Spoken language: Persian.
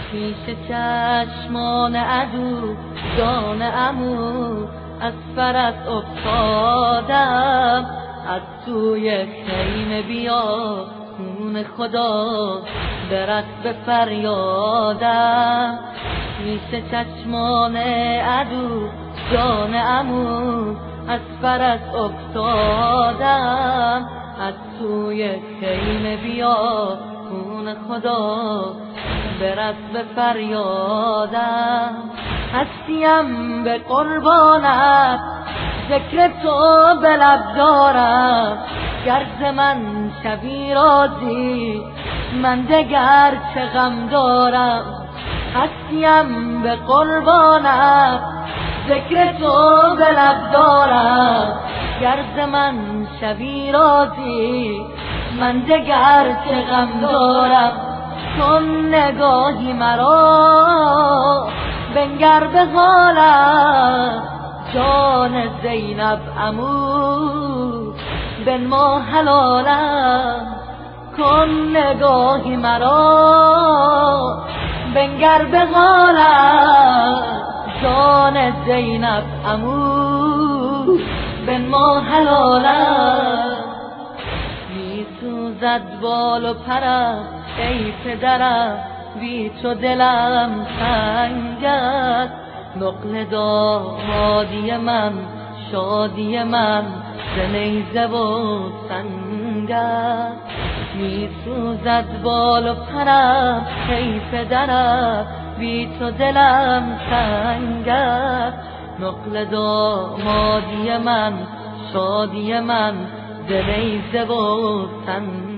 پیش چشمان عدو جان عمو از فرس افتادم، از توی خیمه بیا خون خدا برس به فریادم. پیش چشمان عدو جان عمو از فرس افتادم، از توی خیمه بیا خون خدا برس به فریادم. هستیم به قربانت ذکر تو به لب دارم، گر ز من شوی راضی من دگر چه غم دارم. هستیم به قربانت ذکر تو به لب دارم، گر ز من شوی راضی من دگر چه غم دارم. چون نگاهی مرا بنگر به حالم، جان زینب عمو بنما حلالم. کن نگاهی مرا بنگر به حالم، جان زینب عمو بنما حلالم. می سوزد بال و پرم ای پدرم، بی تو دلم تنگ است. نقل دامادی من شادی من ز نیزه و سنگ است. می سوزد بال و پرم ای پدرم، بی تو دلم تنگ است. نقل دامادی من شادی من ز نیزه و سنگ